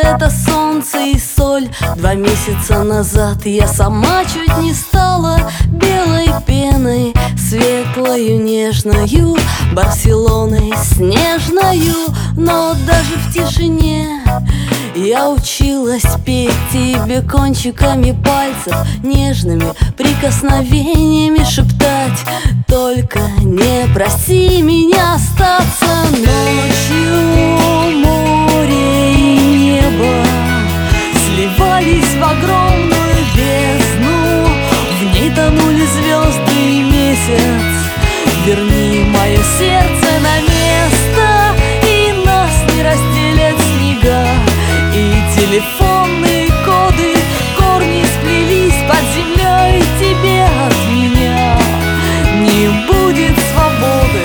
это солнце и соль. 2 месяца назад я сама чуть не стала белой пеной, светлою, нежною, Барселоной снежною. Но даже в тишине я училась петь тебе кончиками пальцев, нежными прикосновениями шептать: только не проси меня остаться. Ночью море и небо сливались в огромную бездну, в ней тонули звезды и месяц. Верни мое сердце на место, и нас не разделят снега и телефонные коды. Корни сплелись под землей, тебе от меня не будет свободы.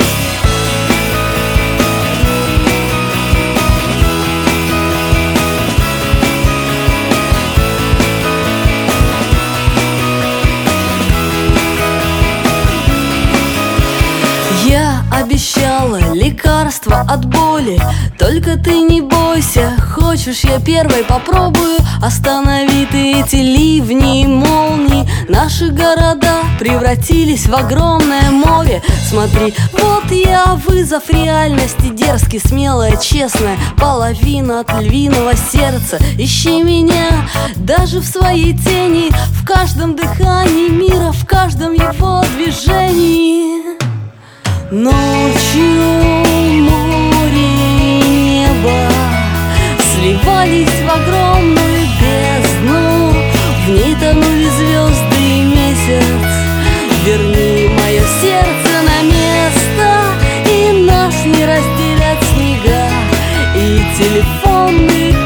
Я обещала лекарство от боли, только ты не бойся. Хочешь, я первой попробую? Останови ты эти ливни и молнии. Наши города превратились в огромное море. Смотри, вот я, вызов реальности, дерзкий, смелая, честная, половина от львиного сердца. Ищи меня даже в своей тени, в каждом дыхании мира, в каждом его движении. Ночью море и небо сливались в огромную бездну, в ней тонули звезды и месяц. Верни мое сердце на место, и нас не разделят снега и телефонные